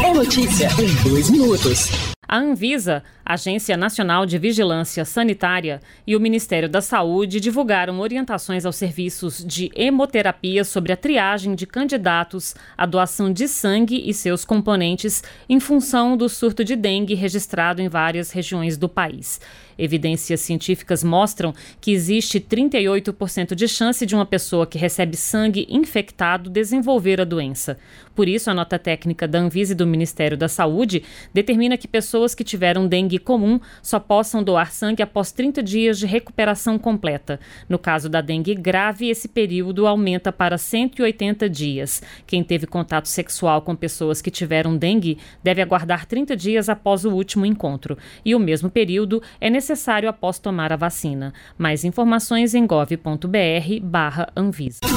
É notícia em 2 minutos. A Anvisa, Agência Nacional de Vigilância Sanitária, e o Ministério da Saúde divulgaram orientações aos serviços de hemoterapia sobre a triagem de candidatos à doação de sangue e seus componentes em função do surto de dengue registrado em várias regiões do país. Evidências científicas mostram que existe 38% de chance de uma pessoa que recebe sangue infectado desenvolver a doença. Por isso, a nota técnica da Anvisa e do Ministério da Saúde determina que pessoas que tiveram dengue comum só possam doar sangue após 30 dias de recuperação completa. No caso da dengue grave, esse período aumenta para 180 dias. Quem teve contato sexual com pessoas que tiveram dengue deve aguardar 30 dias após o último encontro. E o mesmo período é necessário após tomar a vacina. Mais informações em gov.br/Anvisa.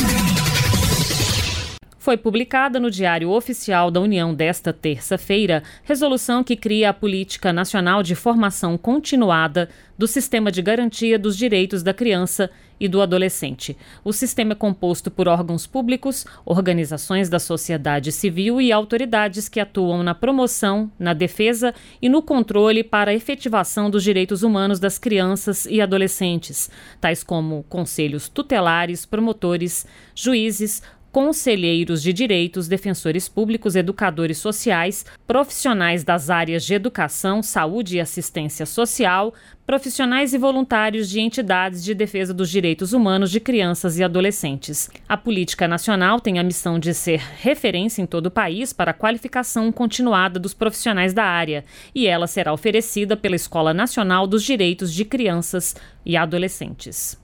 Foi publicada no Diário Oficial da União desta terça-feira resolução que cria a Política Nacional de Formação Continuada do Sistema de Garantia dos Direitos da Criança e do Adolescente. O sistema é composto por órgãos públicos, organizações da sociedade civil e autoridades que atuam na promoção, na defesa e no controle para a efetivação dos direitos humanos das crianças e adolescentes, tais como conselhos tutelares, promotores, juízes, conselheiros de direitos, defensores públicos, educadores sociais, profissionais das áreas de educação, saúde e assistência social, profissionais e voluntários de entidades de defesa dos direitos humanos de crianças e adolescentes. A política nacional tem a missão de ser referência em todo o país para a qualificação continuada dos profissionais da área, e ela será oferecida pela Escola Nacional dos Direitos de Crianças e Adolescentes.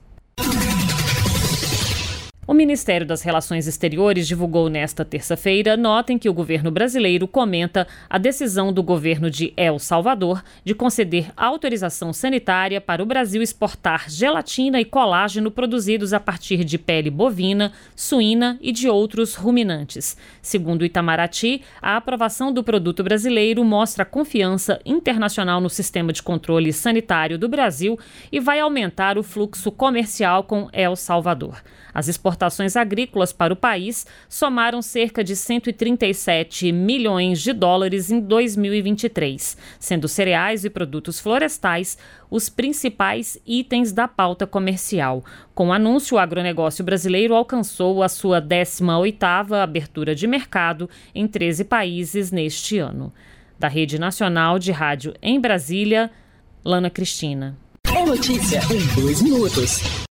O Ministério das Relações Exteriores divulgou nesta terça-feira nota em que o governo brasileiro comenta a decisão do governo de El Salvador de conceder autorização sanitária para o Brasil exportar gelatina e colágeno produzidos a partir de pele bovina, suína e de outros ruminantes. Segundo o Itamaraty, a aprovação do produto brasileiro mostra a confiança internacional no sistema de controle sanitário do Brasil e vai aumentar o fluxo comercial com El Salvador. As exportações agrícolas para o país somaram cerca de 137 milhões de dólares em 2023, sendo cereais e produtos florestais os principais itens da pauta comercial. Com o anúncio, o agronegócio brasileiro alcançou a sua 18ª abertura de mercado em 13 países neste ano. Da Rede Nacional de Rádio em Brasília, Lana Cristina. É notícia em 2 minutos.